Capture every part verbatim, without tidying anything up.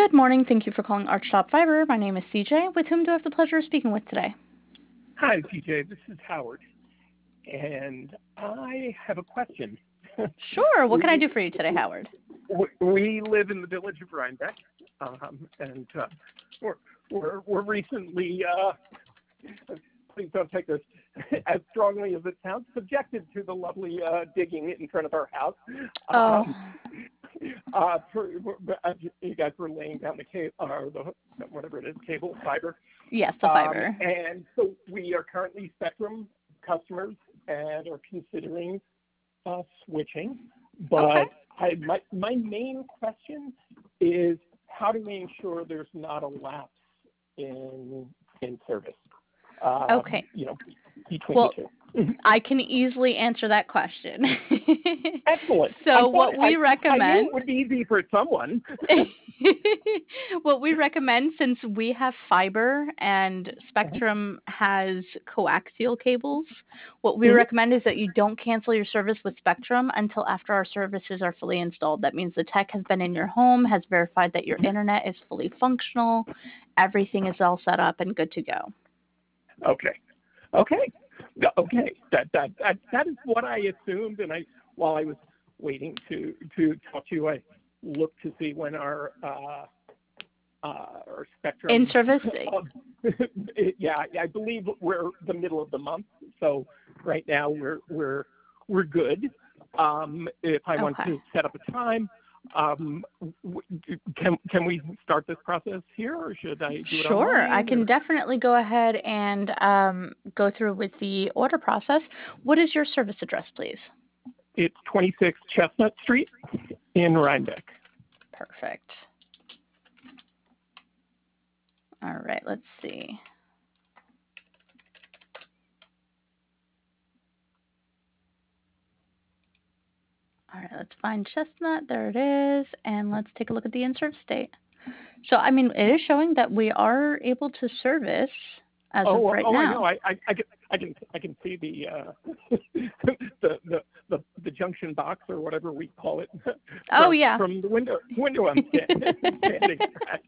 Good morning. Thank you for calling Archtop Fiber. My name is C J. With whom do I have the pleasure of speaking with today? Hi, P J. This is Howard, and I have a question. Sure. What can I we do for you today, Howard? we live in the village of Rhinebeck, um, and uh, we're, we're we're recently. Uh, please don't take this as strongly as it sounds. Subjected to the lovely uh, digging in front of our house. Oh. Um, uh, for, uh, you guys were laying down the cable, or the whatever it is, cable fiber. Yes, the fiber. Um, and so we are currently Spectrum customers and are considering uh, switching. But Okay. I, my, my main question is, how do we ensure there's not a lapse in in service? Um, Okay. You know, between Well, the two. I can easily answer that question. Excellent. So I thought what we I, I knew recommend it would be easy for someone. what we recommend, since we have fiber and Spectrum has coaxial cables, what we Mhm. recommend is that you don't cancel your service with Spectrum until after our services are fully installed. That means the tech has been in your home, has verified that your internet is fully functional, everything is all set up and good to go. Okay. Okay. No, Okay. That, that that that is what I assumed, and I while I was waiting to to talk to you, I looked to see when our uh, uh, our spectrum In service, of, yeah, I believe we're the middle of the month, so right now we're we're we're good. Um, if I want okay. to set up a time, um, w- can can we start this process here, or should I do it Sure, I online? can Or definitely go ahead and um, go through with the order process. What is your service address, please? it's twenty-six Chestnut Street in Rhinebeck. Perfect. All right, let's see. All right, let's find Chestnut. There it is. And let's take a look at the in-service date. So, I mean, it is showing that we are able to service as of Oh, right oh, I now. know. I, I, I can, I can, I can see the, uh, the, the, the, the junction box or whatever we call it. From, Oh, yeah. From the window, window I'm sta- standing at.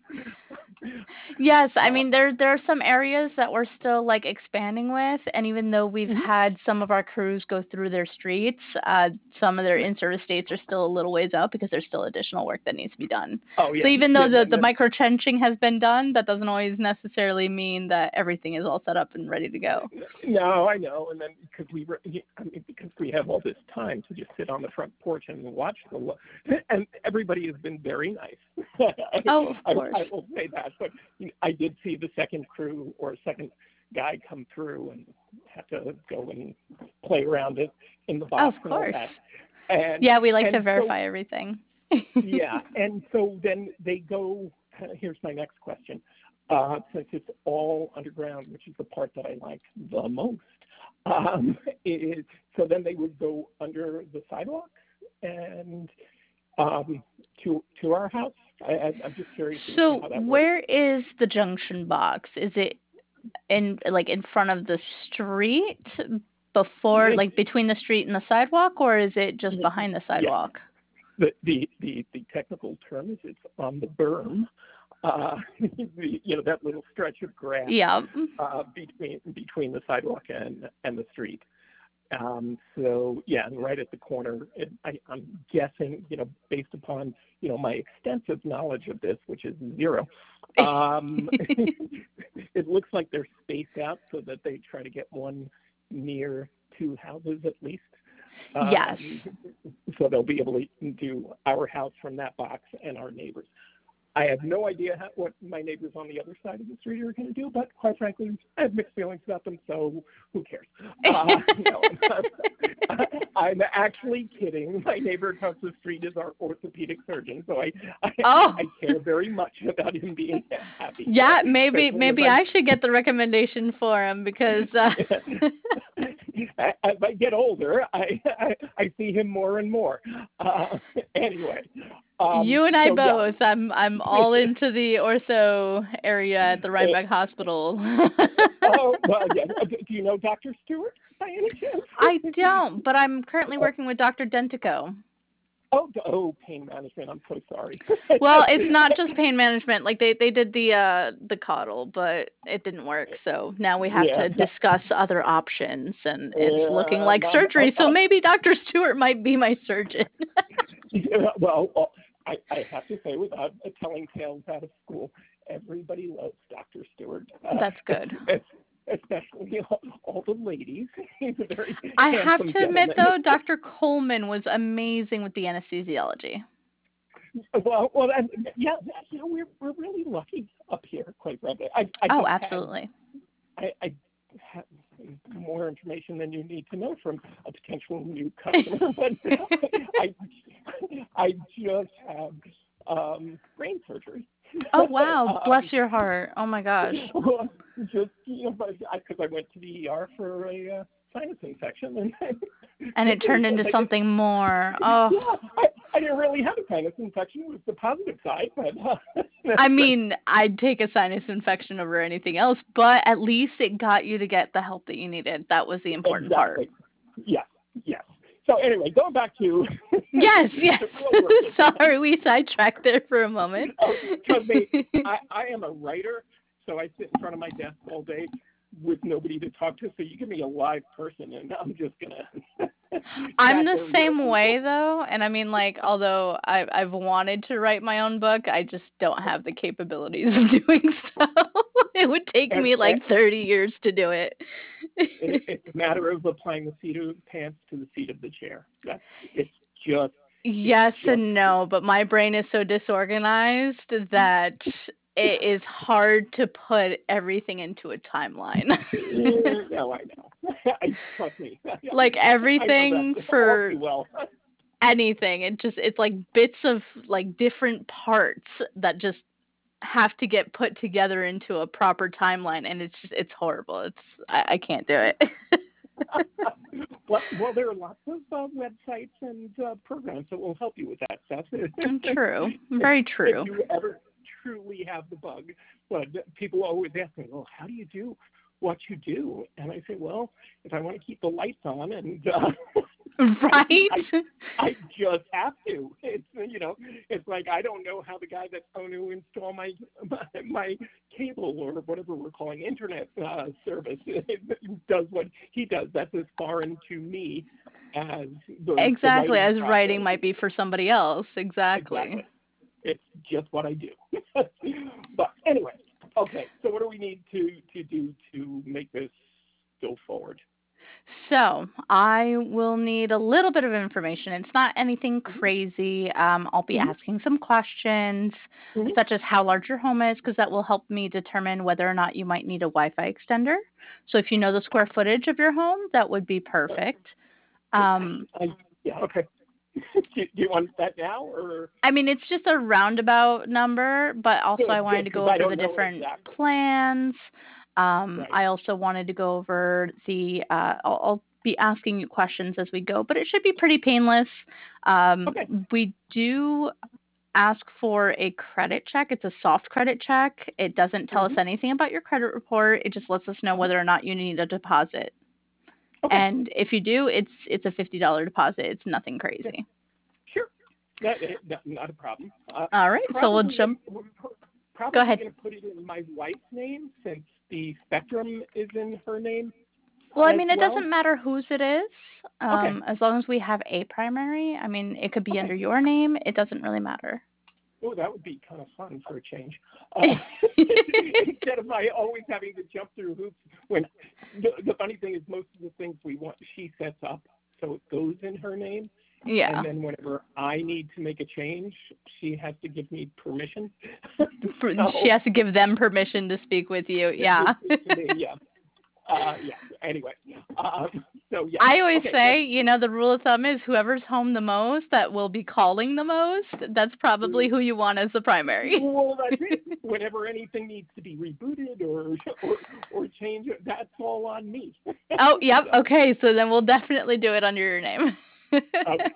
Yes, I Uh, mean there there are some areas that we're still like expanding with, and even though we've mhm. had some of our crews go through their streets, uh, some of their in-service dates are still a little ways out because there's still additional work that needs to be done. Oh, So yeah, even yeah. though the Then, the then, micro trenching has been done, that doesn't always necessarily mean that everything is all set up and ready to go. no, I know. And then because we, were, I mean, because we have all this time to just sit on the front porch and watch the, lo- and everybody has been very nice. Oh, of I, course. I will say that, but I did see the second crew or second guy come through and have to go and play around it in the Of box and all course. that. And Yeah, we like to and so verify everything. yeah, and so then they go. Here's my next question. Uh, since it's all underground, which is the part that I like the most, um, is so then they would go under the sidewalk and um, to to our house. I, I, I'm just curious as to So how that works. where is the junction box? Is it in like in front of the street before It's like between the street and the sidewalk, or is it just behind the yeah. sidewalk? The, the the the technical term is it's on the berm. Uh, the, you know that little stretch of grass Yeah. uh, between between the sidewalk and and the street. Um, so yeah, right at the corner. It, I, I'm guessing, you know, based upon you know my extensive knowledge of this, which is zero. Um, it looks like they're spaced out so that they try to get one near two houses at least. Yes. Um, so they'll be able to do our house from that box and our neighbors. I have no idea how, what my neighbors on the other side of the street are going to do, but quite frankly, I have mixed feelings about them, so who cares? Uh, no, I'm actually kidding. My neighbor across the street is our orthopedic surgeon, so I I, Oh. I care very much about him being happy. Yeah, maybe Especially as maybe I should get the recommendation for him because uh... as I get older, I, I I see him more and more. Uh, anyway. Um, You and I so both. yeah. I'm I'm all into the ortho area at the Rhinebeck Hospital. Oh, well, yeah. Do you know Doctor Stewart by any chance? I don't, but I'm currently working with Doctor Dentico. Oh, oh, pain management. I'm so sorry. Well, it's not just pain management. Like they, they did the uh the coddle, but it didn't work. So now we have Yeah. to discuss other options, and it's looking Yeah, like not, surgery. uh, So maybe Doctor Stewart might be my surgeon. yeah, well, well, I, I have to say, without telling tales out of school, everybody loves Doctor Stewart. Uh, That's good. Especially all, all the ladies. He's a very I have handsome to admit, gentleman. though, Doctor Coleman was amazing with the anesthesiology. Well, well, and, yeah, you know, we're we're really lucky up here, quite frankly. I, I Oh, just absolutely. Had, I, I have more information than you need to know from a potential new customer, but I, I just had um, brain surgery. Oh, wow. um, Bless your heart. Oh, my gosh. well, just, you know, because I, 'cause I went to the E R for a uh, sinus infection, and And it turned into something more. Oh. Yeah, I, I didn't really have a sinus infection. It was the positive side, but uh, I mean, I'd take a sinus infection over anything else, but at least it got you to get the help that you needed. That was the important exactly. part. Yes, yes. So anyway, going back to yes, yes. to Sorry, we sidetracked there for a moment. Oh, trust me, I, I am a writer, so I sit in front of my desk all day with nobody to talk to. So you give me a live person, and I'm just gonna. I'm the same way though, and I mean, like, although I've I've wanted to write my own book, I just don't have the capabilities of doing so. It would take and, me like and thirty years to do it. it. It's a matter of applying the seat of pants to the seat of the chair. That's it's just. Yes it's just, and no, but my brain is so disorganized that it is hard to put everything into a timeline. No, I know. I, trust me. Like I know everything that all for too well. anything, it just it's like bits of like different parts that just have to get put together into a proper timeline, and it's just it's horrible. It's I, I can't do it. well, well, there are lots of uh, websites and uh, programs that will help you with that stuff. True, very true. If you ever truly have the bug, but people always ask me, "Well, how do you do what you do?" And I say, "Well, if I want to keep the lights on, and uh, right, I, I just have to. It's you know, it's like I don't know how the guy that's going to install my my, my cable or whatever we're calling internet uh, service does what he does. That's as foreign to me as the exactly the as process. writing might be for somebody else. Exactly. Exactly. It's just what I do. But anyway, okay. So what do we need to to do to make this go forward? So I will need a little bit of information. It's not anything crazy. Um, I'll be Mm-hmm. asking some questions, Mm-hmm. such as how large your home is, because that will help me determine whether or not you might need a Wi-Fi extender. So if you know the square footage of your home, that would be perfect. Um, I, yeah. Okay. do, do you want that now, or? I mean, it's just a roundabout number, but also Good, I wanted good, to because go I over the don't know different exactly. plans. Um, Right. I also wanted to go over the, uh, I'll, I'll be asking you questions as we go, but it should be pretty painless. Um, Okay. we do ask for a credit check. It's a soft credit check. It doesn't tell us Mm-hmm. anything about your credit report. It just lets us know Uh-huh. whether or not you need a deposit. Okay. And if you do, it's it's a fifty dollars deposit. It's nothing Yeah. crazy. Sure. That, that, not a problem. Uh, All right, so we'll probably jump. we're Go probably ahead. going to put it in my wife's name since the Spectrum is in her name Well, I as mean, it well. doesn't matter whose it is, Okay. um, as long as we have a primary. I mean, it could be Okay. under your name. It doesn't really matter. Oh, that would be kind of fun for a change. Uh, instead of my always having to jump through hoops. When the, the funny thing is, most of the things we want, she sets up, so it goes in her name. Yeah. And then whenever I need to make a change, she has to give me permission. For- So, she has to give them permission to speak with you. Yeah. to me, yeah. Uh, yeah. Anyway, um, so yeah. I always Okay. say, you know, the rule of thumb is whoever's home the most that will be calling the most, that's probably who you want as the primary. Well, that's it. Whenever anything needs to be rebooted or or, or changed, that's all on me. Oh, yep. Okay, so then we'll definitely do it under your name. Okay.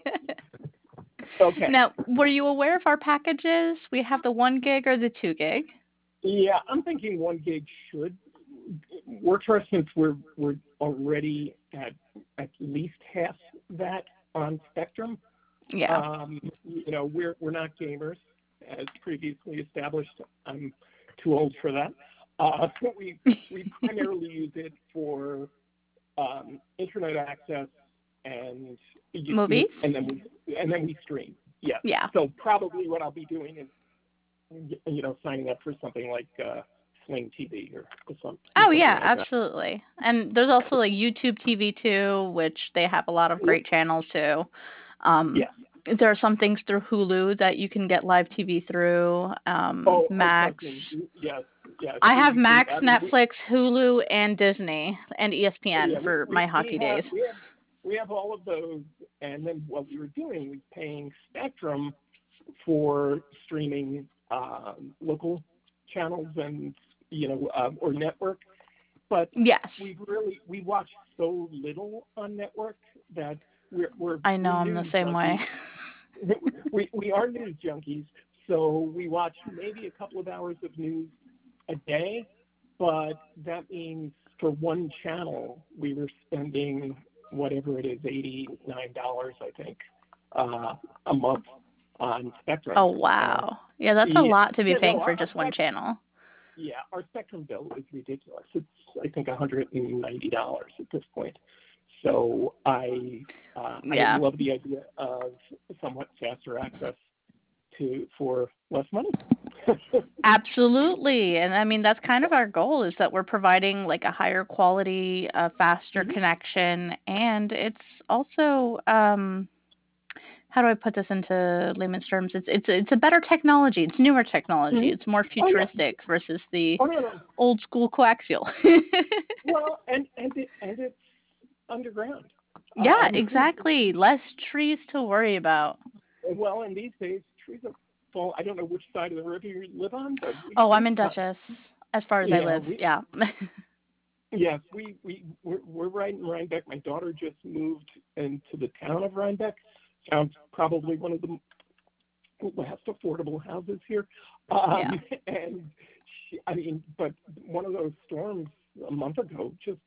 Okay. Now, were you aware of our packages? We have the one gig or the two gig. Yeah, I'm thinking one gig should work for us since we're we're already at at least half that on Spectrum. Yeah. Um, you know, we're we're not gamers, as previously established. I'm too old for that. Uh, we we primarily use it for um, internet access and Movies? and then we and then we stream. Yes. Yeah. So probably what I'll be doing is, you know, signing up for something like uh, Sling T V or, or some, Oh something yeah, like that. absolutely. And there's also like YouTube T V too, which they have a lot of Yep. great channels too. Um, Yes. there are some things through Hulu that you can get live T V through. Um, Oh, oh, Max. trust me. Yes. Yes. I We, have we, Max, I mean, we, Netflix, Hulu, and Disney, and E S P N yeah, we, for we, my we hockey have days. we have we have all of those, and then what we were doing was paying Spectrum for streaming um, local channels and you know uh, or network. But Yes. we really we watch so little on network that we're we're, I know, we're I'm the news same way. junkies. we we are news junkies, so we watch maybe a couple of hours of news a day, but that means for one channel we were spending whatever it is, eighty-nine dollars I think, uh, a month on Spectrum. Oh, And wow. Yeah, that's a yeah, lot to be yeah, paying no, for our, our just one Spectrum, channel. yeah, our Spectrum bill is ridiculous. It's I think one hundred ninety dollars at this point. So I uh, I Yeah. love the idea of somewhat faster access to for less money. Absolutely. And I mean, that's kind of our goal is that we're providing like a higher quality, uh, faster Mm-hmm. connection. And it's also, um, how do I put this into layman's terms? It's, it's, it's a better technology. It's newer technology. Mm-hmm. It's more Oh yeah. futuristic versus the Oh no no. old school coaxial. Well, and and it, and it's underground. Yeah, Um, exactly. Less trees to worry about. well, and these days trees are fall. I don't know which side of the river you live on, but we, Oh, I'm we in uh, Dutchess as far as I yeah live. we Yeah. yes we we we're, we're right in Rhinebeck. My daughter just moved into the town of Rhinebeck. Sounds probably one of the last affordable houses here. Yeah. Um, and she, I mean, but one of those storms a month ago just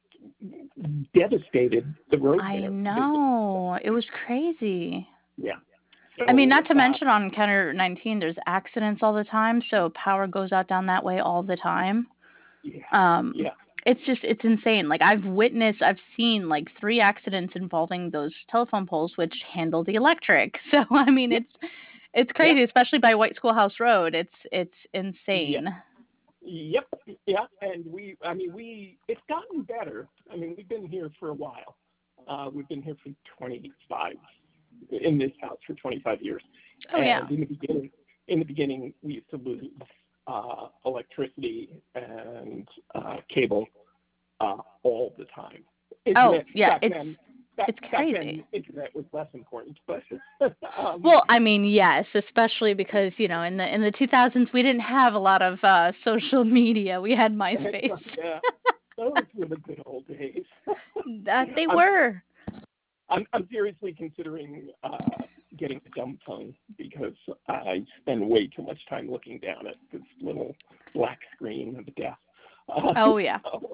devastated the road I there. know. It was crazy. Yeah. I mean, So, not to uh, mention on Counter nineteen, there's accidents all the time, so power goes out down that way all the time. yeah, Um, yeah. it's just, it's insane. Like, I've witnessed, I've seen like three accidents involving those telephone poles which handle the electric. So, I mean, Yep, it's, it's yep, crazy, especially by White Schoolhouse Road. It's, it's yeah, insane. yep, yeah. And we, I mean, we, it's gotten better. I mean, we've been here for a while. Uh, we've been here for twenty-five, in this house for twenty-five years. Oh, yeah. And in the beginning, in the beginning, we used to lose uh, electricity and uh, cable uh, all the time. Oh, Internet yeah, back it's, then, back, it's back crazy. then, internet was less important. But um, Well, I mean, yes, especially because, you know, in the in the two thousands we didn't have a lot of uh social media. We had MySpace. yeah, those were the good old days. That they I'm, were. I'm I'm seriously considering uh, getting a dumb phone because I spend way too much time looking down at this little black screen of death. Uh, Oh yeah. so,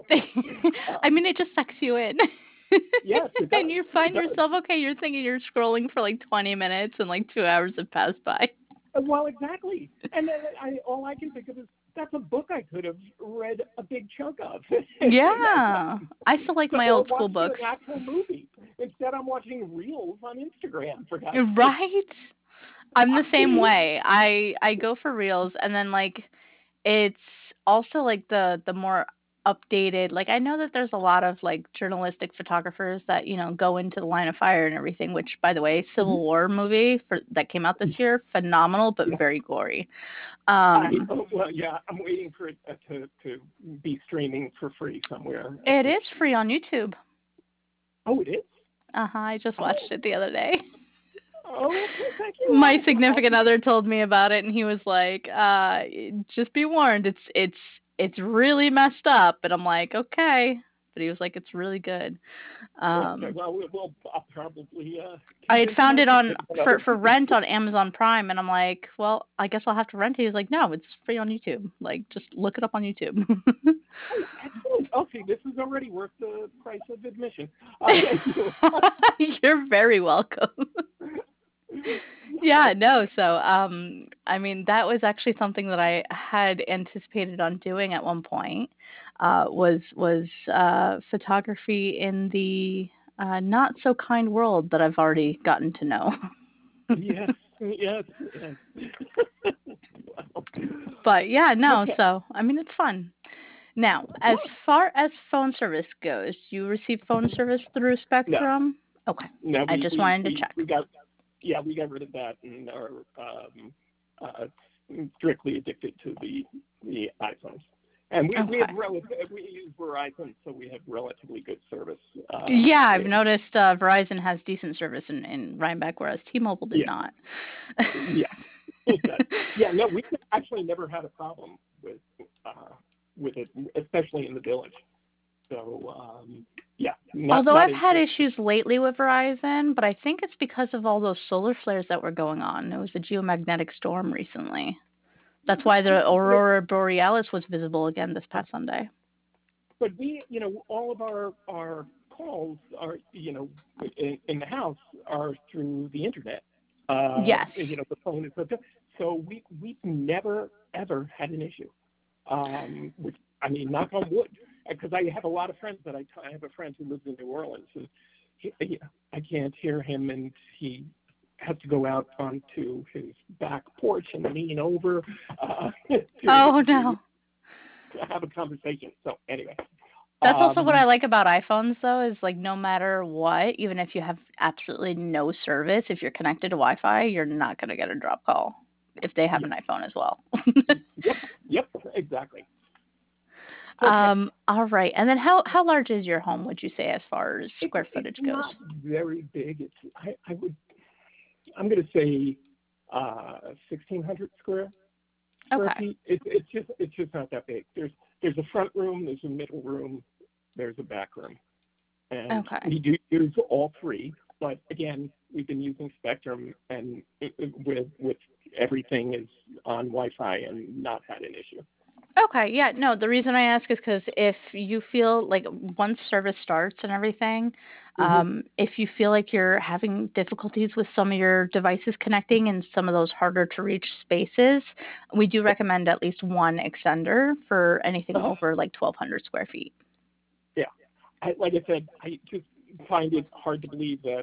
I um, mean, it just sucks you in. yes, it And does. you It find does. yourself, okay, you're thinking you're scrolling for like twenty minutes and like two hours have passed by. Well, exactly. And then I, all I can think of is that's a book I could have read a big chunk of. Yeah. I still like So, my or old school watched an books. actual movie. Instead, I'm watching reels on Instagram, for God's sake. Right? I'm the same way. I I go for reels and then like it's also like the the more updated, like I know that there's a lot of like journalistic photographers that, you know, go into the line of fire and everything, which by the way, Civil Mm-hmm. War movie for that came out this year, phenomenal but Yeah. very gory. I, Um oh, well, yeah, I'm waiting for it uh, to, to be streaming for free somewhere. I it think. is free on YouTube. Oh, it is? Uh-huh, I just Oh, watched it the other day. oh, okay, thank you. My I'll, I'll, significant other told me about it and he was like, uh just be warned, it's it's it's really messed up. And I'm like, okay. But he was like, it's really good. okay, Um well, we'll, we'll I'll probably uh, I had convince found my it on significant other for for to see rent it. on Amazon Prime, and I'm like, well, I guess I'll have to rent it. He was like, no, it's free on YouTube. Like, just look it up on YouTube. Oh, excellent. Oh, see, this is already worth the price of admission. Uh, thank you. You're very welcome. Yeah, no. So, um, I mean, that was actually something that I had anticipated on doing at one point. Uh, was was uh, photography in the uh, not so kind world that I've already gotten to know. Yes, yes, yes. Wow. But yeah, no. Okay. So, I mean, it's fun. Now, as far as phone service goes, do you receive phone service through No, Spectrum? Okay, no, I we, just we, wanted to we, check. we got, yeah, we got rid of that and are um, uh, strictly addicted to the the iPhones. And we, we have Okay. relative, we use Verizon, so we have relatively good service. Uh, Yeah, I've eh, noticed uh, Verizon has decent service in, in Rhinebeck, whereas T-Mobile did yeah, not. yeah, it does. Yeah, no, we actually never had a problem with uh, with it, especially in the village. So um, yeah, not Although not I've in. had issues lately with Verizon, but I think it's because of all those solar flares that were going on. It was a geomagnetic storm recently. That's why the aurora borealis was visible again this past Sunday. But we, you know, all of our our calls are, you know, in, in the house are through the internet. Uh, Yes. you know, the phone is hooked up. So we we've never ever had an issue. Um, which I mean, knock on wood, because I have a lot of friends that I I have a friend who lives in New Orleans, and he, he, I can't hear him, and he has to go out onto his back porch and lean over uh, to, Oh to no. have a conversation. So anyway, That's also what I um, like about iPhones though, is like no matter what, even if you have absolutely no service, if you're connected to Wi-Fi, you're not going to get a drop call if they have yeah, an iPhone as well. yep, yep, exactly. Okay, Um, all right. And then how how large is your home, would you say, as far as it's square it's footage goes? not very big. It's I, I would I'm going to say uh, sixteen hundred square square Okay. feet. It's it's just it's just not that big. There's there's a front room, there's a middle room, there's a back room, and Okay. we do use all three. But again, we've been using Spectrum, and it, it, with with everything is on Wi-Fi and not had an issue. Okay, yeah, no, the reason I ask is because if you feel like once service starts and everything, Hmm. um, if you feel like you're having difficulties with some of your devices connecting in some of those harder to reach spaces, we do recommend at least one extender for anything Uh, over like twelve hundred square feet. yeah, I, like I said, I just find it hard to believe that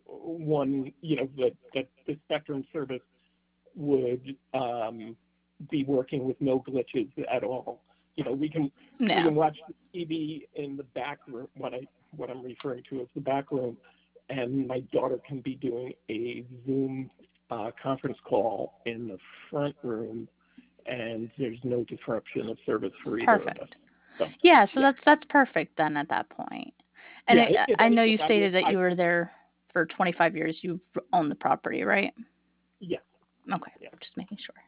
one, you know, that that the Spectrum service would um, be working with no glitches at all. You know, we can we Yeah, can watch T V in the back room. What I what I'm referring to as the back room, and my daughter can be doing a Zoom uh, conference call in the front room, and there's no disruption of service for either of us. perfect. So, Yeah, so yeah, that's that's perfect then at that point. And yeah. it, If, if I know anything, you I would. stated that I you were there for twenty-five years. You've owned the property, right? yes, Okay, yeah. just making sure.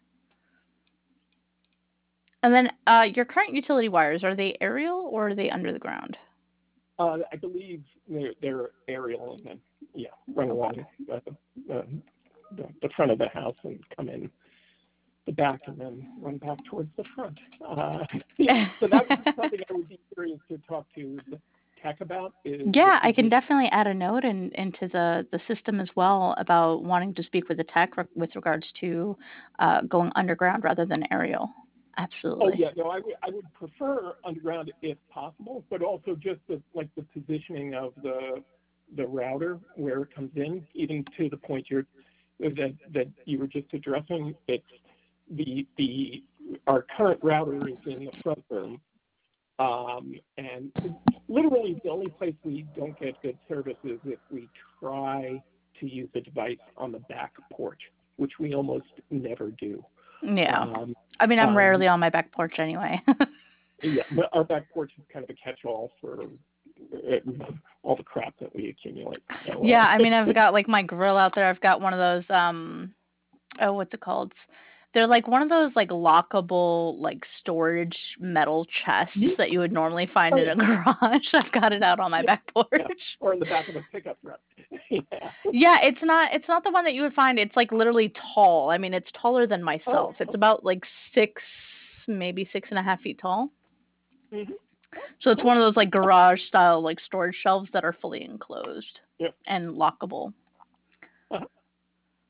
And then uh, your current utility wires, are they aerial or are they under the ground? Uh, I believe they're, they're aerial and then yeah, run Okay. along the, the, the, the front of the house and come in the back and then run back towards the front. Uh, yeah, so that would be something I would be curious to talk to the tech about is the Yeah, I can position. definitely add a note in, into the, the system as well about wanting to speak with the tech re- with regards to uh, going underground rather than aerial. Oh Absolutely. yeah, no, I would I would prefer underground if possible, but also just the like the positioning of the the router where it comes in, even to the point you're that that you were just addressing. It's the the our current router is in the front room, um, and literally the only place we don't get good service is if we try to use the device on the back porch, which we almost never do. Yeah. Um, I mean, I'm um, rarely on my back porch anyway. yeah, but our back porch is kind of a catch-all for uh, all the crap that we accumulate. So, Yeah, I uh, mean, I've got like my grill out there. I've got one of those um oh, what's it called? They're like one of those like lockable like storage metal chests yeah, that you would normally find oh in yeah, a garage. I've got it out on my yeah, back porch. yeah, or in the back of a pickup truck. yeah. Yeah, it's not it's not the one that you would find. It's like literally tall. I mean, it's taller than Oh, myself. It's about like six, maybe six and a half feet tall. mm-hmm. So it's Cool. one of those like garage style like storage shelves that are fully enclosed Yeah. and lockable. Uh-huh.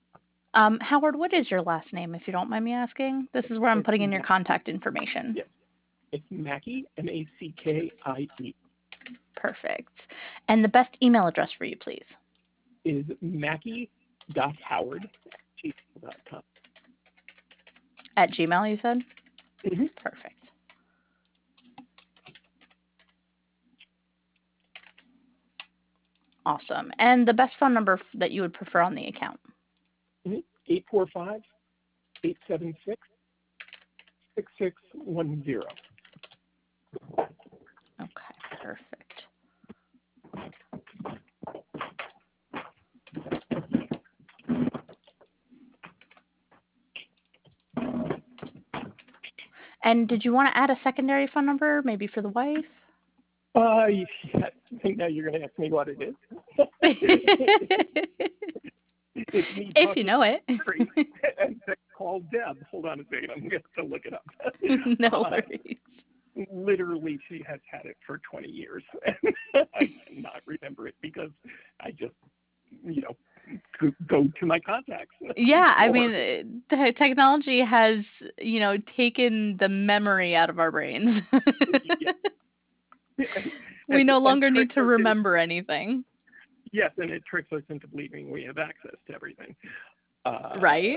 Um, Howard, what is your last name, if you don't mind me asking? This is where I'm It's putting in your Ma- contact information. yes, it's Mackey, M A C K I E. Perfect. And the best email address for you, please. Is Mackey.Howard at gmail dot com. At Gmail, you said? Mm-hmm. Perfect. Awesome. And the best phone number that you would prefer on the account? Mm-hmm. eight four five, eight seven six, six six one zero. Okay, perfect. And did you want to add a secondary phone number, maybe for the wife? Uh, yes. I think now you're going to ask me what it is. It's me If you know it. and call Deb. Hold on a second. I'm going to have to look it up. No uh, worries. Literally, she has had it for twenty years. I cannot remember it because I just, you know, go to my contacts. Yeah, I or, mean, the technology has, you know, taken the memory out of our brains. yeah. We and, no and longer need tricks to us remember anything. Yes, and it tricks us into believing we have access to everything. Uh, Right?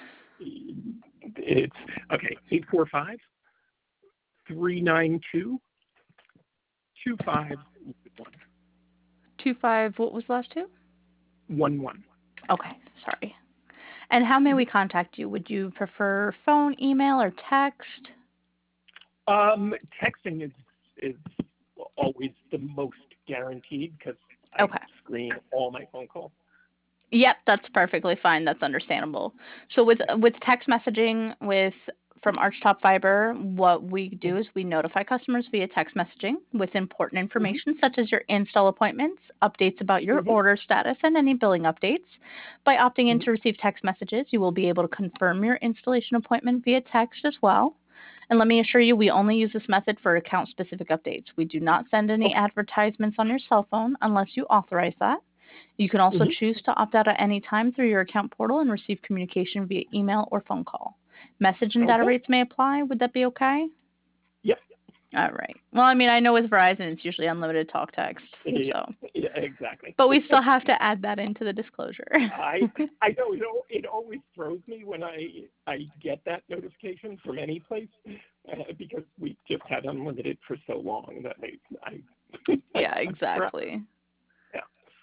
It's, okay, eight four five, three nine two, two five one. Two five, what was the last two? One one. Okay, sorry. And how may we contact you? Would you prefer phone, email, or text? Um, texting is is always the most guaranteed because I Okay. screen all my phone calls. Yep, that's perfectly fine. That's understandable. So with with text messaging with from Archtop Fiber, what we do is we notify customers via text messaging with important information such as your install appointments, updates about your Mm-hmm. order status, and any billing updates. By opting in Mm-hmm. to receive text messages, you will be able to confirm your installation appointment via text as well. And let me assure you, we only use this method for account-specific updates. We do not send any Okay. advertisements on your cell phone unless you authorize that. You can also Mm-hmm. choose to opt out at any time through your account portal and receive communication via email or phone call. Message and data Okay. rates may apply. Would that be okay? Yes. All right. Well, I mean, I know with Verizon it's usually unlimited talk text, Yeah, so. yeah, exactly. But we still have to add that into the disclosure. I I know it, al- it always throws me when I I get that notification from any place uh, because we just had unlimited for so long that I I Yeah, I- exactly. Yeah.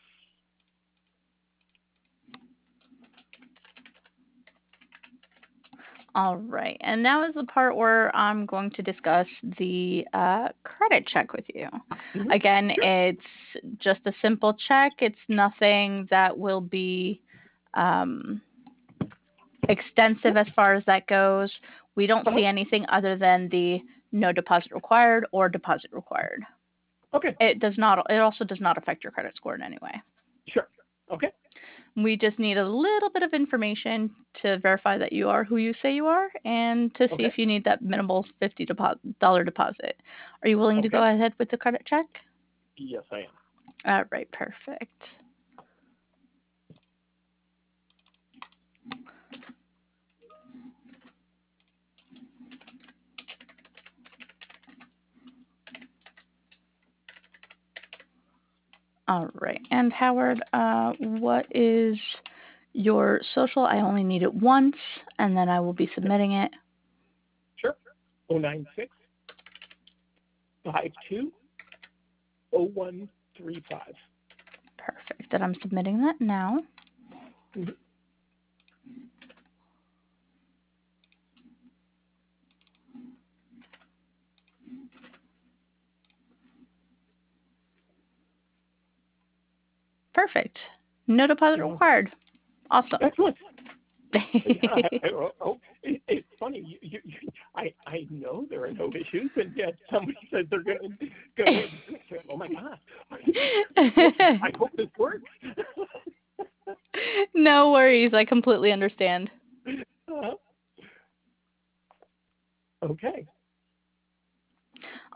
All right. And now is the part where I'm going to discuss the uh, credit check with you. Mm-hmm. Again, Sure. it's just a simple check. It's nothing that will be um, extensive as far as that goes. We don't Uh-huh. see anything other than the no deposit required or deposit required. Okay. It does not. It also does not affect your credit score in any way. Sure. Okay. We just need a little bit of information to verify that you are who you say you are and to see Okay. if you need that minimal fifty dollars deposit. Are you willing to Okay. go ahead with the credit check? Yes, I am. All right, perfect. All right. And Howard, uh, what is your social? I only need it once, and then I will be submitting it. Sure. Oh nine six five two oh one three five. Perfect. And I'm submitting that now. Mm-hmm. Perfect. No deposit Okay. required. Awesome. Excellent. Yeah, I, I, oh, it, it's funny. You, you, you, I I know there are no issues, and yet somebody says they're going to go ahead and say, "Oh my God, I hope this works." No worries. I completely understand. uh, okay.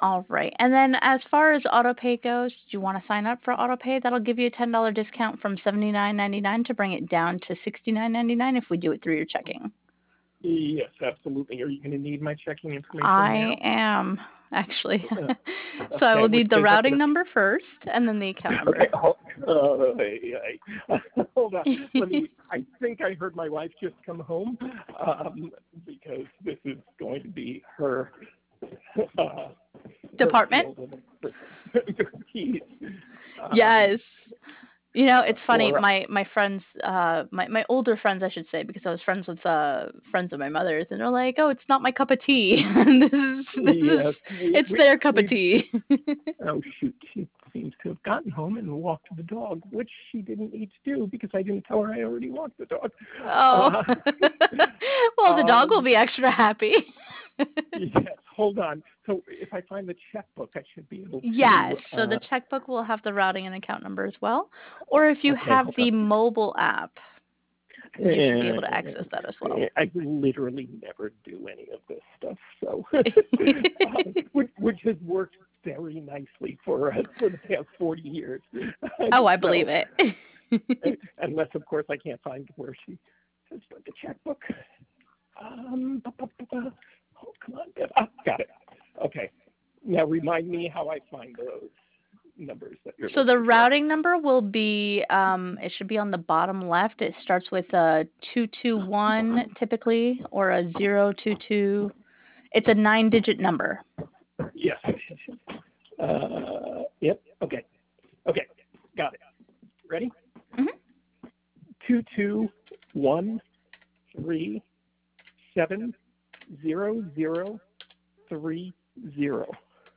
All right. And then as far as autopay goes, do you want to sign up for autopay? That'll give you a ten dollars discount from seventy-nine ninety-nine to bring it down to sixty-nine ninety-nine if we do it through your checking. Yes, absolutely. Are you going to need my checking information I now? am, actually. Uh, So I okay, will which need the is that routing gonna... number first and then the account Okay, number. hold, uh, hey, hey. Hold on. Let me. I think I heard my wife just come home um, because this is going to be her. Uh, Department? her keys. Um, Yes. You know, it's funny. for My my friends, uh, my my older friends, I should say, because I was friends with uh friends of my mother's, and they're like, "Oh, it's not my cup of tea." And this is this is yes, we, it's we, their cup of we tea. oh shoot, she seems to have gotten home and walked the dog, which she didn't need to do because I didn't tell her I already walked the dog. Oh. Uh, Well, the dog will um, be extra happy. yes, hold on. So if I find the checkbook, I should be able Yes. to. So the Uh, checkbook will have the routing and account number as well, or if you okay, have hold on. the mobile app, you should be able to access that as well. I literally never do any of this stuff, so uh, which, which has worked very nicely for us for the past forty years. Oh, I so, believe it. unless, of course, I can't find where she has put the checkbook. Um, bu- bu- bu- bu- oh, come on, Deb. Ah, got it. Okay. Now remind me how I find those numbers that you're So the looking for. routing number will be, um, it should be on the bottom left. It starts with a two two one typically, or a zero two two. It's a nine-digit number. Yes. Uh, yep. Okay. Okay. Got it. Ready? Mm-hmm. Two two one three seven zero zero three zero.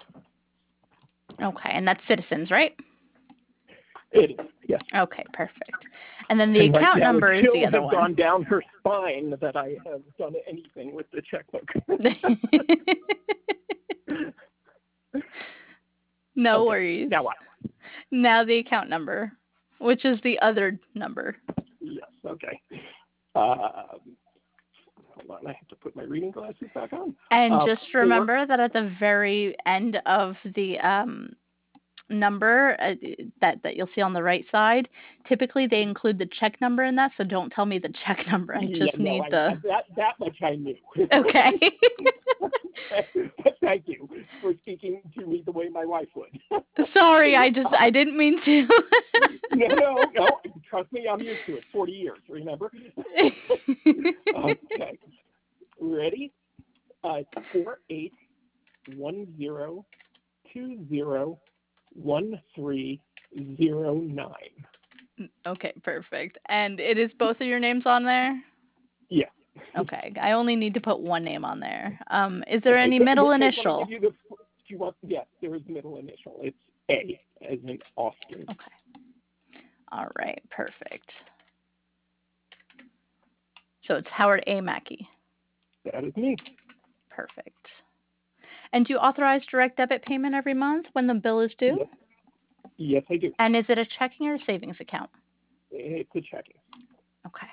Okay, and that's Citizens, right? It is. Yes. Okay, perfect. And then the And right account now, number a is chill the other has one. gone down her spine that I have done anything with the checkbook. No Okay. worries. Now what? Now the account number, which is the other number. Yes. Okay. Uh, hold on. I have to put my reading glasses back on. And Uh, just four. remember that at the very end of the um, number uh, that that you'll see on the right side, typically they include the check number in that. So don't tell me the check number. I Yeah, just no, need I, the. I, that that much I knew. Okay. Thank you for speaking to me the way my wife would. Sorry, I just I didn't mean to. no, no, no. Trust me, I'm used to it. Forty years, remember? Okay. Ready? Uh, four eight one zero two zero one three zero nine. Okay, perfect. And it is both of your names on there? Yeah. Okay, I only need to put one name on there. Um, is there Okay, any but middle in case I initial? give you the, do you want? Yes, there is middle initial. It's A, as in Austin. Okay. All right, perfect. So it's Howard A. Mackey. That is me. Perfect. And do you authorize direct debit payment every month when the bill is due? Yes, yes I do. And is it a checking or a savings account? It's a checking. Okay.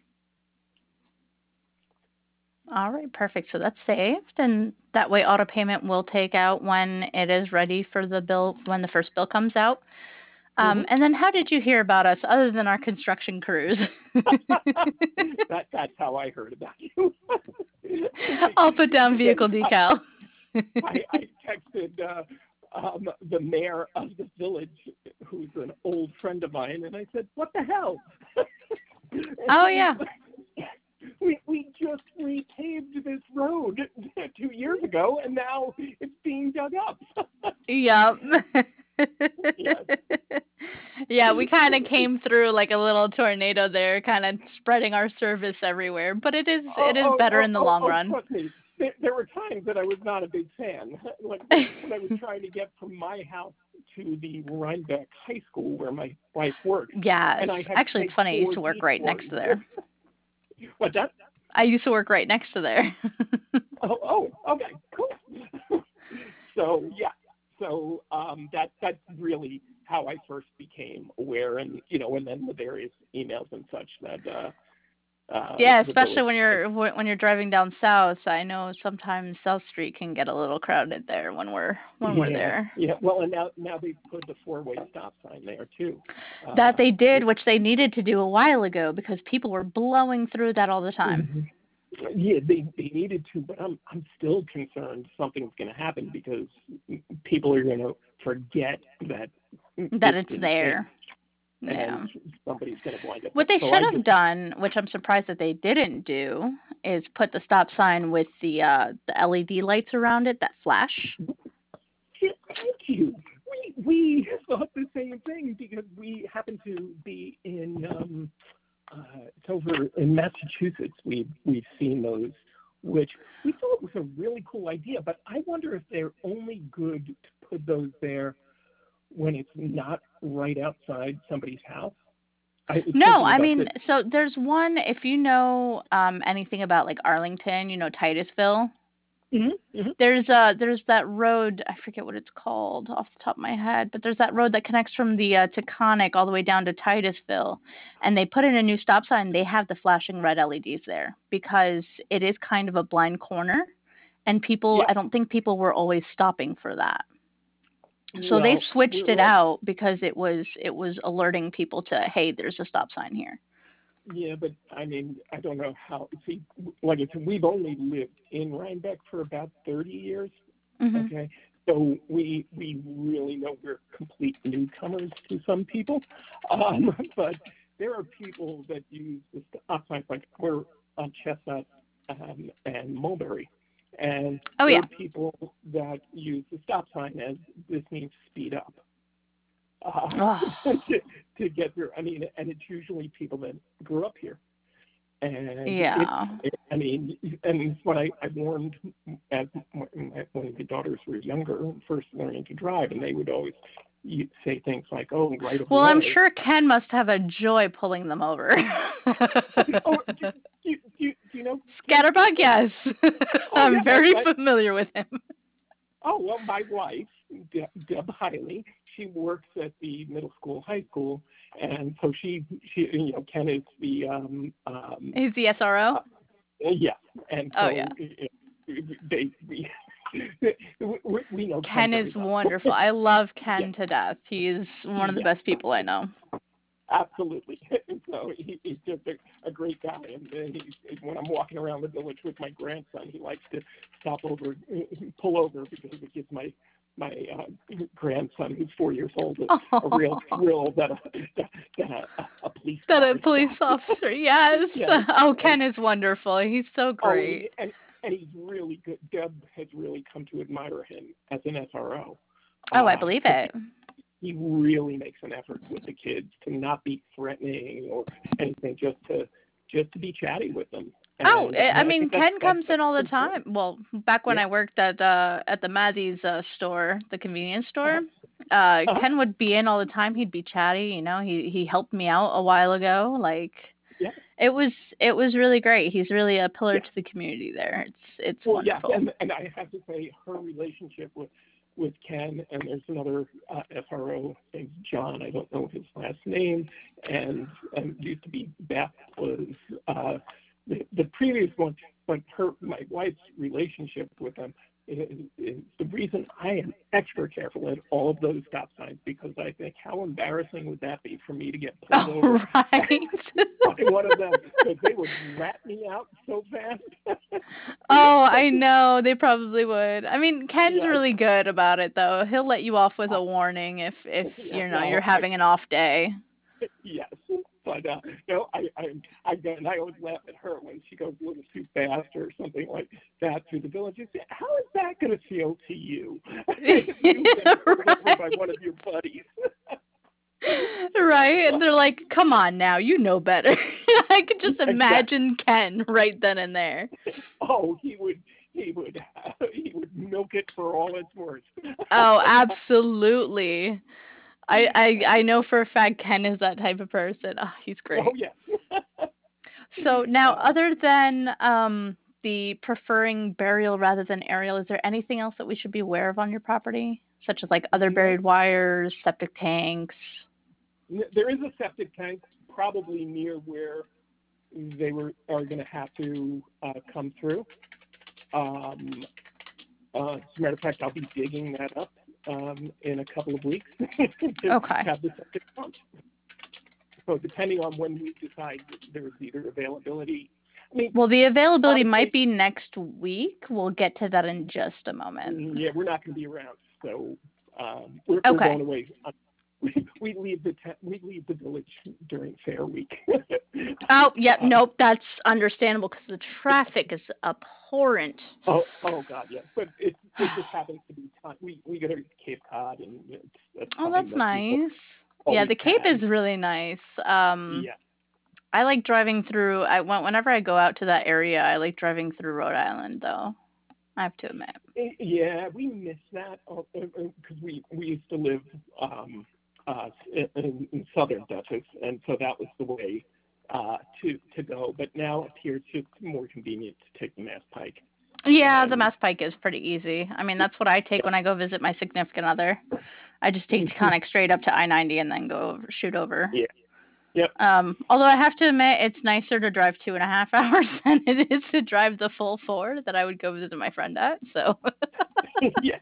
All right, perfect. So that's saved, and that way auto payment will take out when it is ready for the bill, when the first bill comes out. Um, Mm-hmm. And then how did you hear about us other than our construction crews? that, that's how I heard about you. I'll put down vehicle decal. I, I texted uh, um, the mayor of the village, who's an old friend of mine, and I said, "What the hell?" Oh, yeah. We we just repaved this road two years ago, and now it's being dug up. Yep. Yes. Yeah, we kind of came through like a little tornado there, kind of spreading our service everywhere. But it is Oh, it is oh, better oh, in the oh, long oh, run. trust me. There, there were times that I was not a big fan. Like when I was trying to get from my house to the Rhinebeck High School where my wife worked. Yeah, And I it's, had actually, to it's take funny. I used four to work right next to detours. there. What's that? I used to work right next to there. Oh, oh, okay, cool. So yeah, so um, that that's really how I first became aware, and you know, and then the various emails and such that uh, uh, Yeah, the especially village. when you're wh- when you're driving down south. I know sometimes South Street can get a little crowded there when we're when we're Yeah, there. yeah. Well, and now now they've put the four-way stop sign there too. That Uh, they did, which, which they needed to do a while ago because people were blowing through that all the time. Mhm. Yeah, they they needed to, but I'm I'm still concerned something's going to happen because people are going to forget that That it's it's been changed, there. and Yeah. somebody's going to wind up. What they So should I have just done, which I'm surprised that they didn't do, is put the stop sign with the uh the L E D lights around it that flash. yeah, thank you. We we thought the same thing because we happen to be in um, uh, it's over in Massachusetts. We we've seen those, which we thought was a really cool idea. But I wonder if they're only good to put those there when it's not right outside somebody's house. I was No, thinking I about mean, this. so there's one if you know um anything about like Arlington, you know Titusville. Mm-hmm, mm-hmm. There's uh there's that road, I forget what it's called off the top of my head, but there's that road that connects from the uh, Taconic all the way down to Titusville, and they put in a new stop sign. They have the flashing red L E Ds there because it is kind of a blind corner, and people Yeah. I don't think people were always stopping for that. So they've Well, switched we're it all out because it was it was alerting people to, hey, there's a stop sign here. yeah, but I mean, I don't know how. See, like I said, we've only lived in Rhinebeck for about thirty years. Mhm. Okay, so we we really know we're complete newcomers to some people, um, but there are people that use the stop signs like we're on Chestnut um, and Mulberry, and Oh there yeah. are people that use the stop sign as this means speed up uh, Oh. to, to get through. I mean, and it's usually people that grew up here. And it's, Yeah. it, I mean, and it's what I, I warned as when the daughters were younger and first learning to drive, and they would always say things like, "Oh, right of Well, I'm way." sure Ken must have a joy pulling them over. Oh, do, do, do, do you know Ken? Scatterbug, yes. Oh, I'm yeah. I, very I, familiar with him. oh, well, my wife, De- Deb Hiley, she works at the middle school, high school, and so she, she, you know, Ken is the um, um, He's the S R O? uh, yes, and Oh, so yeah. they we we, we know Ken Ken is very well. wonderful. I love Yes, Ken to death. He's one of the yes, best people I know. absolutely. So he, he's just a, a great guy, and uh, he, when I'm walking around the village with my grandson, he likes to stop over, pull over because it gives my my uh, grandson, who's four years old, a, a real Oh, thrill that a that, that a, a police that car a police stopped. officer. Yes. Yes, Oh, and Ken is wonderful. He's so oh, great. and and he's really good. Deb has really come to admire him as an S R O Oh, I because believe uh, it. he really makes an effort with the kids to not be threatening or anything, just to just to be chatty with them. Oh, And I and I I mean, think that's Ken that's comes that's in all the time. important. Well, back when Yeah. I worked at uh at the Mazzy's uh, store, the convenience store, Uh-huh. uh Uh-huh. Ken would be in all the time. He'd be chatty, you know. He he helped me out a while ago. Like Yeah. it was it was really great. He's really a pillar Yeah. to the community there. It's it's Well, yeah, wonderful. and and I have to say her relationship with with Ken, and there's another uh, S R O named John. I don't know his last name, and and used to be Beth was uh, the the previous one, but her my wife's relationship with them is, is the reason I am extra careful at all of those stop signs because I think how embarrassing would that be for me to get pulled Oh, over right. by one of them because they would rat me out so fast. Oh, I know. They probably would. I mean, Ken's Yeah, really good about it though. He'll let you off with a warning if if yeah. you know you're Well, I having an off day. yes, but uh, no, I I I and I always laugh at her when she goes a little too fast or something like that through the village. I say, how is that going to feel to you? If you've been pulled over by Right. one of your buddies. Right? And they're like, "Come on now, you know better." I could just Exactly. imagine Ken right then and there. Oh, he would he would he would milk it for all it's worth. Oh, absolutely. I I I know for a fact Ken is that type of person. Oh, he's Oh great. yes. So now, uh, other than um the preferring burial rather than aerial, is there anything else that we should be aware of on your property, such as like other no, buried wires, septic tanks? there is a septic tank probably near where they were are going to have to uh, come through. Um, uh, as a matter of fact, I'll be digging that up um, in a couple of weeks to Okay. have the septic pumped. So depending on when we decide there's either availability. I mean, Well, the availability honestly, might be next week. We'll get to that in just a moment. yeah, we're not going to be around, so um, we're, Okay. we're going away. We, we leave the te- we leave the village during Fair Week. Oh, yep, uh, nope, that's understandable because the traffic is abhorrent. oh, oh God, yeah. But it it just happens to be time. We we go to Cape Cod, and it's a Oh, time that's that people nice. Yeah, always the Cape have. is really nice. Um, Yeah. I like driving through. I whenever I go out to that area, I like driving through Rhode Island, though. I have to admit. Yeah, we miss that because we we used to live um, uh, in, in southern Dutchess, and so that was the way uh, to to go. But now up here, it's just more convenient to take the Mass Pike. Yeah, And, the Mass Pike is pretty easy. I mean, that's what I take when I go visit my significant other. I just take Taconic straight up to I ninety and then go over, shoot over. yeah. Yep. Um, although I have to admit, it's nicer to drive two and a half hours than it is to drive the full four that I would go visit my friend at. So. Yeah.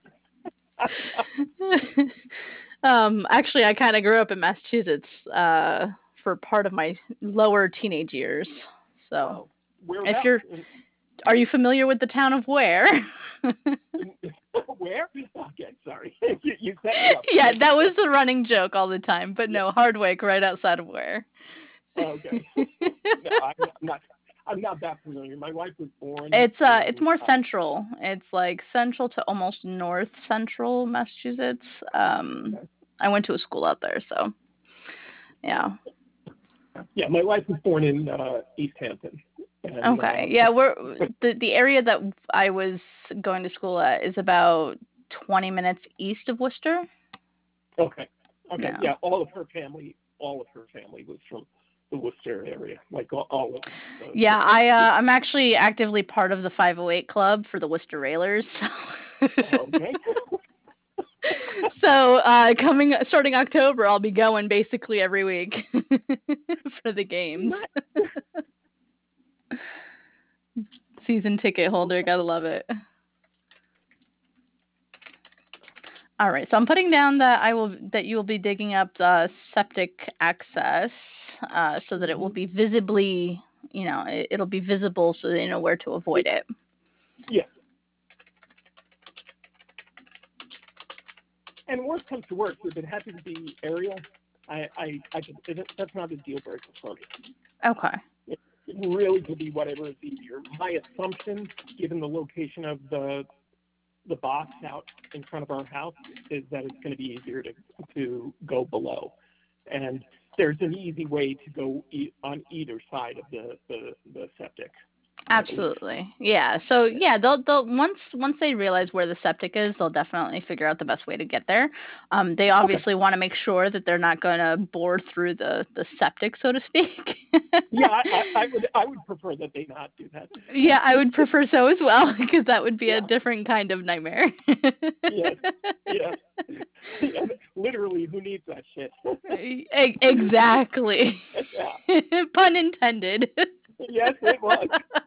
um, actually, I kind of grew up in Massachusetts uh, for part of my lower teenage years. So, Oh, if whereabouts? you're, are you familiar with the town of Ware? Where? Okay, sorry. you, you set me up. Yeah, that was the running joke all the time. But Yeah. no, Hardwick, right outside of Ware. Okay. No, I'm not, I'm not. I'm not that familiar. My wife was born. It's uh, in, it's more uh, central. It's like central to almost north central Massachusetts. Um, I went to a school out there, so yeah. Yeah, my wife was born in uh, East Hampton. And, Okay. uh, Yeah, we're the the area that I was going to school at is about twenty minutes east of Worcester. okay. Okay. Yeah. Yeah, all of her family, all of her family was from the Worcester area, like all, all of them. So, Yeah, I uh, I'm actually actively part of the five oh eight club for the Worcester Railers. okay. So uh, coming starting October, I'll be going basically every week for the games. Season ticket holder, gotta love it. All right, so I'm putting down that I will that you will be digging up the septic access uh, so that it will be visibly, you know, it, it'll be visible so they know where to avoid it. Yeah. And worst comes to worst, if it happens to be aerial, I, I, I can, it, that's not a deal breaker for me. Okay. It, it really could be whatever is easier. My assumption, given the location of the the box out in front of our house, is that it's going to be easier to to go below, and there's an easy way to go e- on either side of the the, the septic. Absolutely. Yeah. So yeah, they'll they'll once once they realize where the septic is, they'll definitely figure out the best way to get there. Um, they obviously want to make sure that they're not going to bore through the the septic, so to speak. Yeah, I, I, I would I would prefer that they not do that. Yeah, I would prefer so as well because that would be Yeah. a different kind of nightmare. Yes. Yes. Yeah. Literally, who needs that shit? E- exactly. Yeah. Pun intended. Yes, it was.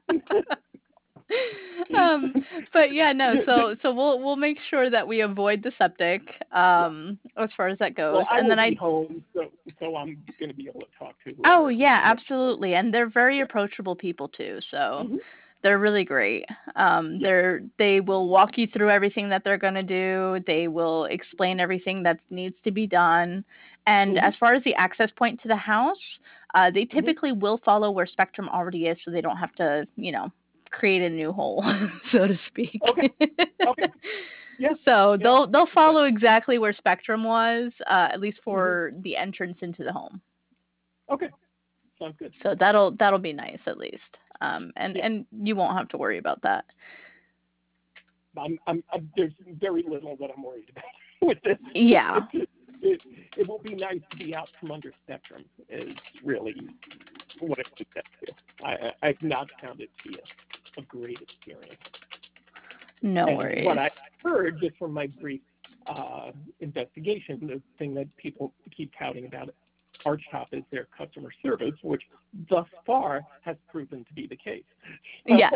um but yeah, no, so so we'll we'll make sure that we avoid the septic um as far as that goes. Well, I And will then be I home, so so I'm going to be able to talk to Oh whoever. yeah, absolutely. And they're very approachable people too. So Mm-hmm. they're really great. Um, Yeah. they're they will walk you through everything that they're gonna do. They will explain everything that needs to be done. And Mm-hmm. as far as the access point to the house, uh, they Mm-hmm. typically will follow where Spectrum already is, so they don't have to, you know, create a new hole, so to speak. Okay. Okay. Yeah. So Yeah. they'll they'll follow exactly where Spectrum was, uh, at least Mm-hmm. for the entrance into the home. Okay. Sounds good. So that'll that'll be nice at least. Um, and Yeah. and you won't have to worry about that. I'm, I'm, I'm, there's very little that I'm worried about with this. Yeah. It, it, it will be nice to be out from under Spectrum is really what it would get to. I, I- I've not found it to be a, a great experience. No And worries. what I heard just from my brief uh, investigation, the thing that people keep touting about Archtop is their customer service, which thus far has proven to be the case. Yes.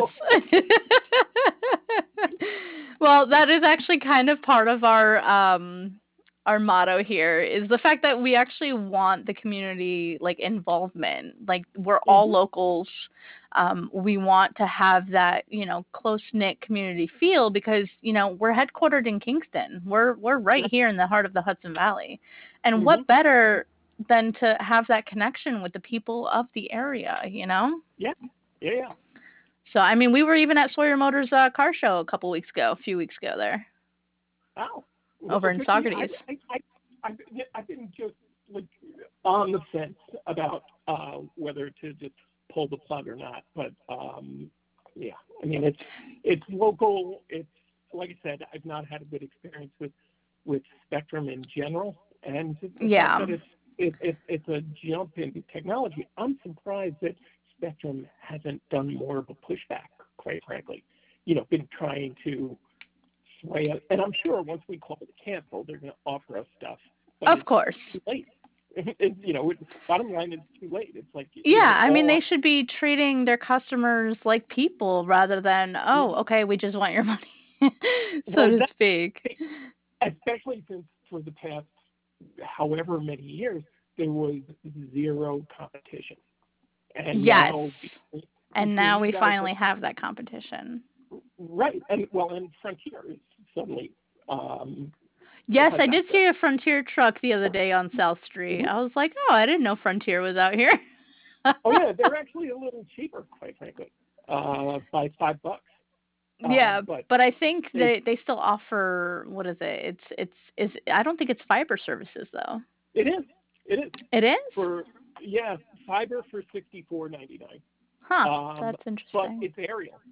Well, that is actually kind of part of our um our motto here is the fact that we actually want the community like involvement. Like we're all Mm-hmm. locals. Um, we want to have that, you know, close knit community feel because, you know, we're headquartered in Kingston. We're we're right here in the heart of the Hudson Valley. And Mm-hmm. what better than to have that connection with the people of the area, you know? Yeah, yeah, yeah. So, I mean, we were even at Sawyer Motors uh, car show a couple weeks ago, a few weeks ago there, Wow. Well, over in so see, I, Saugerties. I, I, I've, I've been just like on the fence about uh, whether to just pull the plug or not. But um, yeah, I mean, it's it's local. It's like I said, I've not had a good experience with with Spectrum in general, and the Yeah. fact that it's it, it, it's a jump in technology. I'm surprised that Spectrum hasn't done more of a pushback, quite frankly. You know, been trying to sway us. And I'm sure once we call to cancel, they're going to offer us stuff. But Of it's course. too late. It, you know, it, bottom line is too late. It's like, you Yeah, know, I mean, all, they should be treating their customers like people rather than, oh, okay, we just want your money, so well, to that, speak. especially since for the past however many years, there was zero competition. And Yes. now, And now you we guys finally are, have that competition. right. And well, and Frontier is suddenly, um, Yes, has I did access. see a Frontier truck the other day on South Street. Mhm. I was like, oh, I didn't know Frontier was out here. Oh yeah, they're actually a little cheaper, quite frankly, uh, by five bucks. Uh, Yeah, but but I think they, they they still offer what is it? It's it's is I don't think it's fiber services though. it is, it is It is? for yeah, fiber for sixty four ninety nine. Huh. Um, That's but interesting. it's aerial,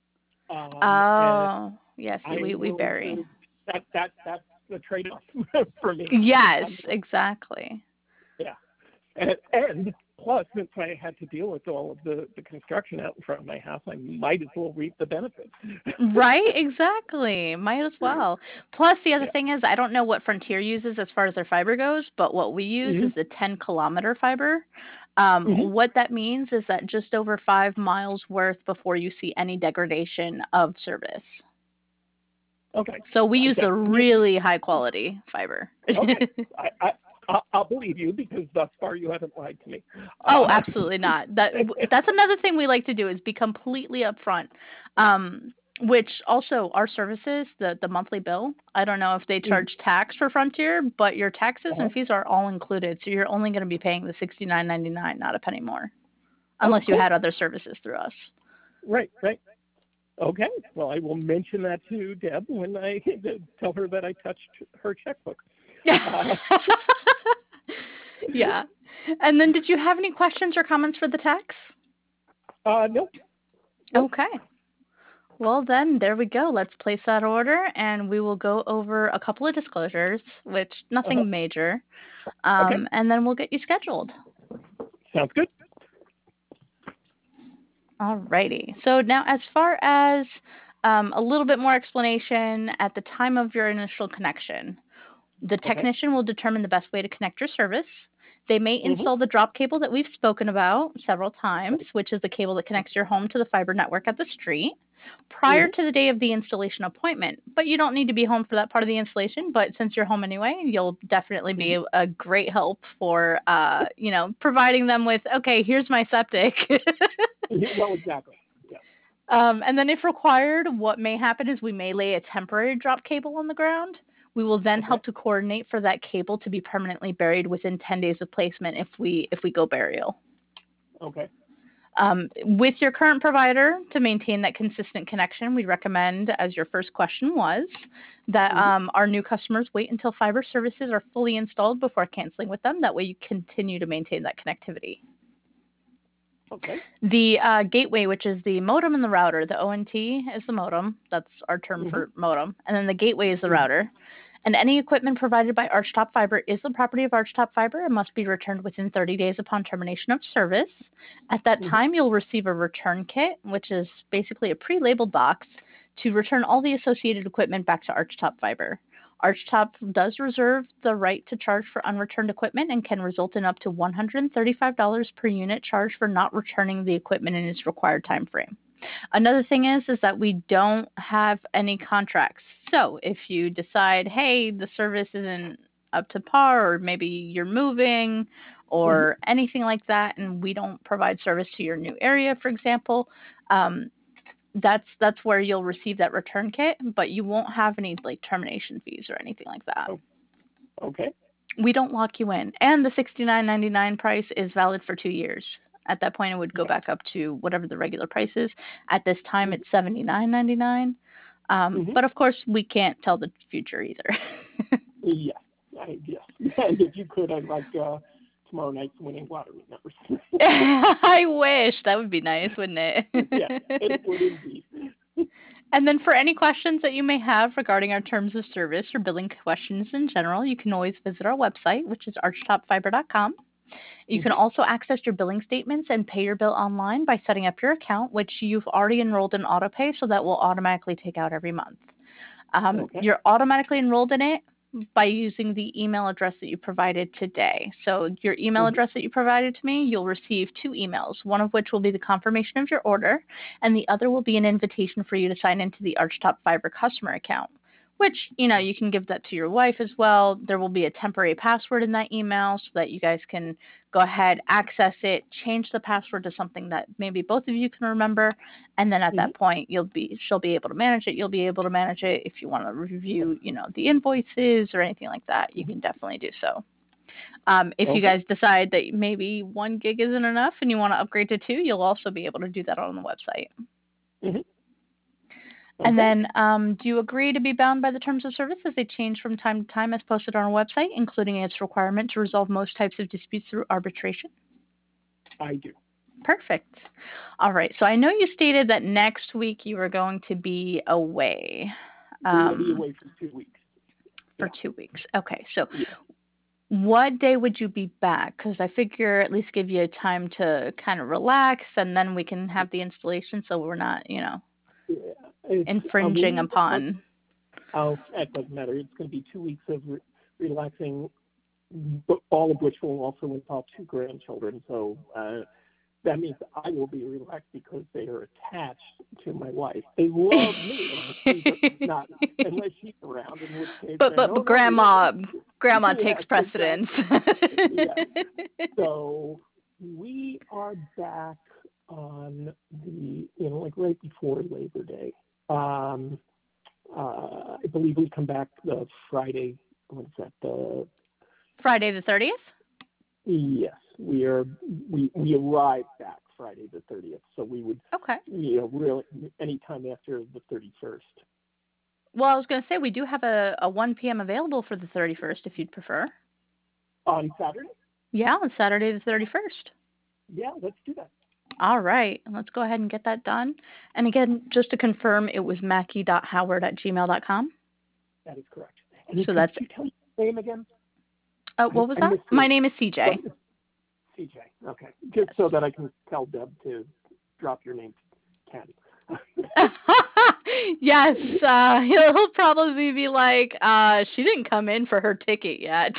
um, and Oh, yeah, see we I'm we willing bury. to that that that's the trade off for me. Yes, I'm, exactly. yeah, and and plus, since I had to deal with all of the the construction out in front of my house, I might as well reap the benefits. Right, exactly. Might as well. Plus, the other Yeah. thing is, I don't know what Frontier uses as far as their fiber goes, but what we use Hmm. is the ten kilometer fiber. Um, Hmm. what that means is that just over five miles worth before you see any degradation of service. Okay. So we I use the definitely really high quality fiber. okay. I, I I'll I'll believe you because thus far you haven't lied to me. Oh, Uh, absolutely not. That that's another thing we like to do is be completely upfront. Um, which also our services, the the monthly bill. I don't know if they charge tax for Frontier, but your taxes uh-huh. and fees are all included. So you're only going to be paying the sixty nine ninety nine, not a penny more, Oh, unless you cool. had other services through us. Right, right. Okay. Well, I will mention that to Deb when I tell her that I touched her checkbook. Uh, Yeah. And then, did you have any questions or comments for the tax? uh, nope. Nope. Okay. Well, then, there we go. Let's place that order, and we will go over a couple of disclosures, which Uh-huh. nothing major, Okay. um, and then we'll get you scheduled. Sounds good. Alrighty. So now, as far as um, a little bit more explanation at the time of your initial connection, the Okay. technician will determine the best way to connect your service. They may Mm-hmm. install the drop cable that we've spoken about several times, Right. which is the cable that connects your home to the fiber network at the street, prior Mm-hmm. to the day of the installation appointment. But you don't need to be home for that part of the installation. But since you're home anyway, you'll definitely be Mm-hmm. a, a great help for, uh, you know, providing them with, okay, here's my septic. Yeah, well, exactly. Yeah. Um, and then, if required, what may happen is we may lay a temporary drop cable on the ground. We will then Okay. help to coordinate for that cable to be permanently buried within ten days of placement if we if we go burial. Okay. Um, with your current provider, to maintain that consistent connection, we recommend, as your first question was, that Mm-hmm. um, our new customers wait until fiber services are fully installed before canceling with them. That way, you continue to maintain that connectivity. Okay. The uh, gateway, which is the modem and the router, the O N T is the modem. That's our term Mm-hmm. for modem. And then the gateway is the Mm-hmm. router. And any equipment provided by Archtop Fiber is the property of Archtop Fiber and must be returned within thirty days upon termination of service. At that Mm-hmm. time, you'll receive a return kit, which is basically a pre-labeled box, to return all the associated equipment back to Archtop Fiber. Archtop does reserve the right to charge for unreturned equipment and can result in up to one hundred thirty-five dollars per unit charge for not returning the equipment in its required time frame. Another thing is is that we don't have any contracts. So if you decide, hey, the service isn't up to par, or maybe you're moving Mhm. or anything like that, and we don't provide service to your new area, for example, um, that's that's where you'll receive that return kit, but you won't have any like termination fees or anything like that. Oh, okay. We don't lock you in, and the sixty-nine ninety-nine price is valid for two years. At that point, it would go Okay. back up to whatever the regular price is. At this time, Mhm. it's seventy-nine ninety-nine. Um, Mhm. but of course, we can't tell the future either. Yes. I, yes. And if you could, I'd like uh, tomorrow night's winning lottery numbers. I wish that would be nice, wouldn't Yeah, it it? would indeed. And then for any questions that you may have regarding our terms of service or billing questions in general, you can always visit our website, which is archtop fiber dot com. You can Mhm. also access your billing statements and pay your bill online by setting up your account, which you've already enrolled in AutoPay, so that will automatically take out every month. Um, Okay. you're automatically enrolled in it by using the email address that you provided today. So your email Mhm. address that you provided to me, you'll receive two emails, one of which will be the confirmation of your order, and the other will be an invitation for you to sign into the Archtop Fiber customer account, which, you know, you can give that to your wife as well. There will be a temporary password in that email so that you guys can go ahead, access it, change the password to something that maybe both of you can remember, and then at Mhm. that point you'll be she'll be able to manage it. You'll be able to manage it. If you want to review, you know, the invoices or anything like that, you Mhm. can definitely do so. Um, if you Okay. guys decide that maybe one gig isn't enough and you want to upgrade to two, you'll also be able to do that on the website. Mhm. And Okay. then, um, do you agree to be bound by the terms of service as they change from time to time as posted on our website, including its requirement to resolve most types of disputes through arbitration? I do. Perfect. All right. So I know you stated that next week you were going to be away We will be um, away for two weeks. for Yeah. two weeks. Okay. So Yeah. what day would you be back? Because I figure at least give you time to kind of relax, and then we can have the installation so we're not, you know, Yeah. It's uh, infringing we are. upon. Oh, that doesn't matter. It's going to be two weeks of re- relaxing, but all of which will also involve two grandchildren. So uh, that means I will be relaxed because they are attached to my wife. They love me unless she's not unless she's around, in which case but then but oh but no, we don't grandma want to. grandma takes Yes, precedence. exactly. Yes. So we are back on the you know like right before Labor Day. Um, uh, I believe we come back the Friday. What is that? The Friday the thirtieth? Yes, we are. We we arrive back Friday the thirtieth, so we would, Okay. you know, really anytime after the thirty-first. Well, I was going to say we do have a, a one p m available for the thirty-first if you'd prefer. On Saturday? Yeah, on Saturday the thirty-first. Yeah, let's do that. All right. Let's go ahead and get that done. And again, just to confirm, it was mackie dot howard at gmail dot com. That is correct. And So could that's, you tell me your name again? uh, I, what was I that? missed My it. name is C J. But C J. Okay, just Yes. so that I can tell Deb to drop your name to Ken. Yes, uh, he'll, he'll probably be like, uh, she didn't come in for her ticket yet.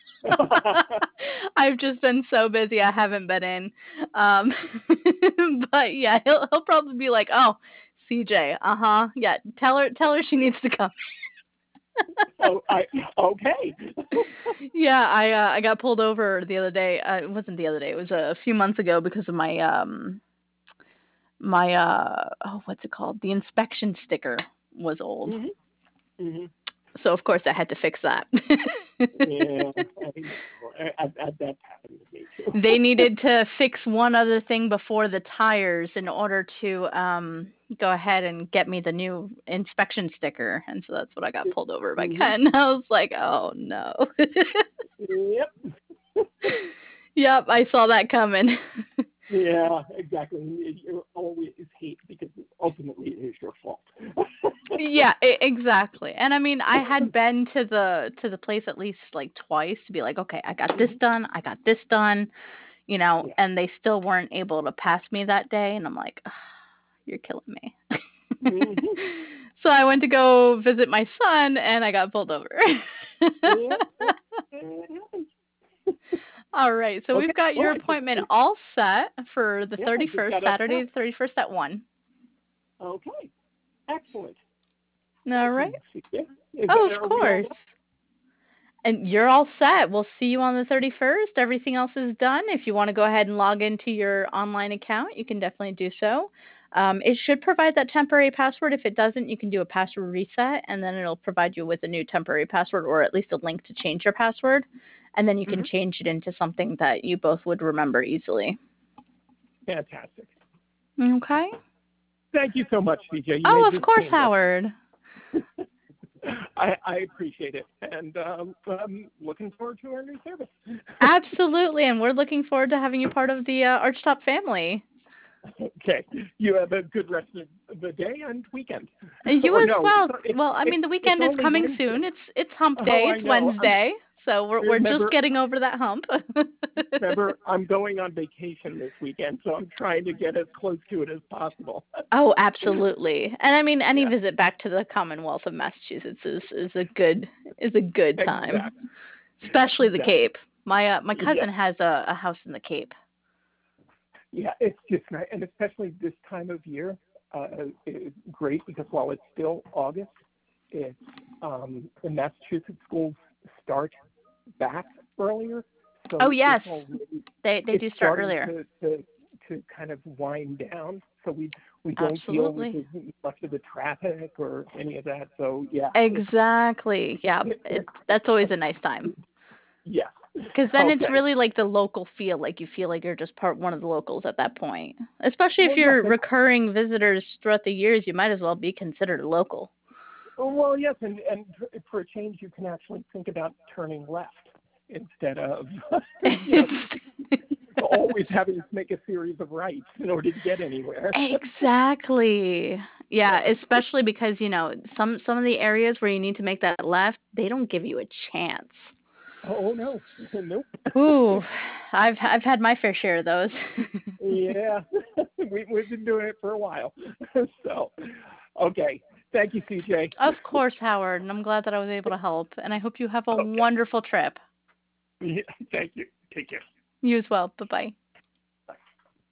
I've just been so busy I haven't been in. Um, but yeah, he'll he'll probably be like, "Oh, C J, uh-huh. Yeah, tell her tell her she needs to come." Oh, I okay. Yeah, I uh, I got pulled over the other day. Uh, it wasn't the other day. It was a few months ago because of my um my uh oh, what's it called? The inspection sticker was old. Mhm. Mhm. So of course I had to fix that. Yeah, I know. I, I, I, that's happened to me too. They needed to fix one other thing before the tires in order to um go ahead and get me the new inspection sticker, and so that's what I got pulled over by Mhm. Ken. I was like, "Oh no." Yep. Yep, I saw that coming. Yeah, exactly. You always hate because ultimately it is your fault. Yeah, e exactly. And I mean, I had been to the to the place at least like twice to be like, "Okay, I got this Mhm. done. I got this done." You know, Yeah. and they still weren't able to pass me that day, and I'm like, "Ugh, you're killing me." Mhm. So I went to go visit my son, and I got pulled over. Yeah, yeah, it happens. All right, so Okay. we've got Well, your I just appointment all set for the yeah, I just thirty-first, got up Saturday now. the thirty-first at one. Okay. Excellent. All Thank right. you. Yeah. Is Oh, of are we all course. done? And you're all set. We'll see you on the thirty-first. Everything else is done. If you want to go ahead and log into your online account, you can definitely do so. Um, it should provide that temporary password. If it doesn't, you can do a password reset, and then it'll provide you with a new temporary password or at least a link to change your password. And then you can Mm-hmm. change it into something that you both would remember easily. Fantastic. Okay. Thank you so much, C J. You Oh, made of this course, painless. Howard. I, I appreciate it, and um, I'm looking forward to our new service. Absolutely. And we're looking forward to having you part of the uh, Archtop family. Okay. You have a good rest of the day and weekend. You Or as no, well. it's Well, I it's mean, the it's weekend is only coming Wednesday. soon. It's it's hump Oh, day. I It's know. I'm, Wednesday. So we're we're just remember, getting over that hump. remember, I'm going on vacation this weekend, so I'm trying to get as close to it as possible. Oh, absolutely. And I mean, any Yeah, visit back to the Commonwealth of Massachusetts is is a good is a good time, exactly, especially the exactly. Cape. My uh, my Yeah, cousin has a, a house in the Cape. yeah. It's just nice, and especially this time of year, uh, it's great because while it's still August, it's um, the Massachusetts schools start back earlier, Oh so it's yes, already they they it's do start starting earlier. to, to to kind of wind down, so we we don't deal with Absolutely. as much of the traffic or any of that. So yeah, it's Exactly. Yeah, it, that's always a nice time. yeah. Because then it's Okay. really like the local feel, like you feel like you're just part one of the locals at that point. Especially if Well, yes, you're and recurring visitors throughout the years, you might as well be considered a local. well, yes, and and for a change, you can actually think about turning left instead of you know always having to make a series of rights in order to get anywhere. Exactly. Yeah, Yeah. especially because, you know, some some of the areas where you need to make that left, they don't give you a chance. Oh no, nope. Ooh, I've I've had my fair share of those. Yeah, we, we've been doing it for a while. So, okay. Thank you, C J. Of course, Howard, and I'm glad that I was able to help, and I hope you have a Okay. wonderful trip. Yeah, thank you. Take care. You as well. Bye-bye.